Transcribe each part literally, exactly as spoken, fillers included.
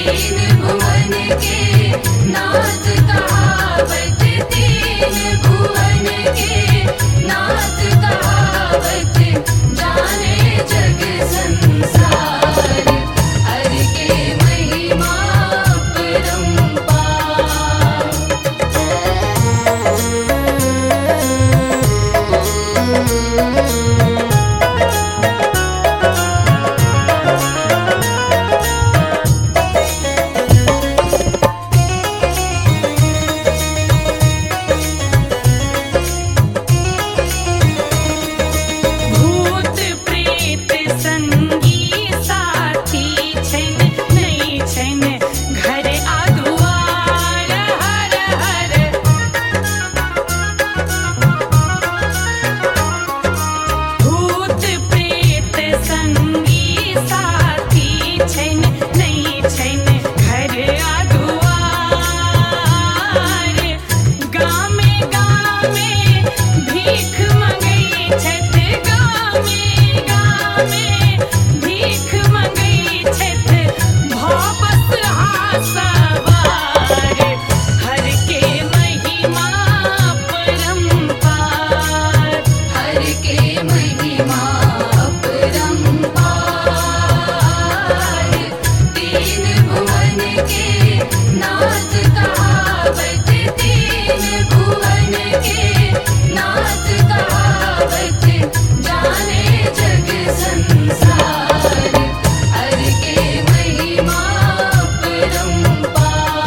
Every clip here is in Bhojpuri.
तीन भुवन के नाथ कहावत, तीन भुवन के नाथ कहावत, जाने जग संसार, हर के महिमा अपरंपार। भूत प्रेत संगी साथी छन, नहीं छन घर आदुआर, हर हर। भूत प्रेत संगी साथी छन, नहीं छन घर आदुआर। गामे गामे भीख मंगई छथ, गामे गामे भीख मंगई छथ, भवस सवार, हर के महिमा अपरंपार, हर के महिमा अपरंपार। तीन भुवन के नाथ कहावत, तीन भुवन के नाथ कहावत, जाने जग संसार, हर के महिमा अपरंपार।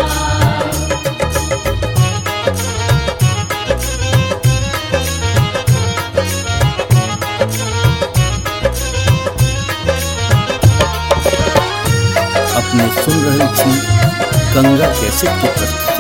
अपने सुन रही थी गंगा कैसेट की प्रस्तुति।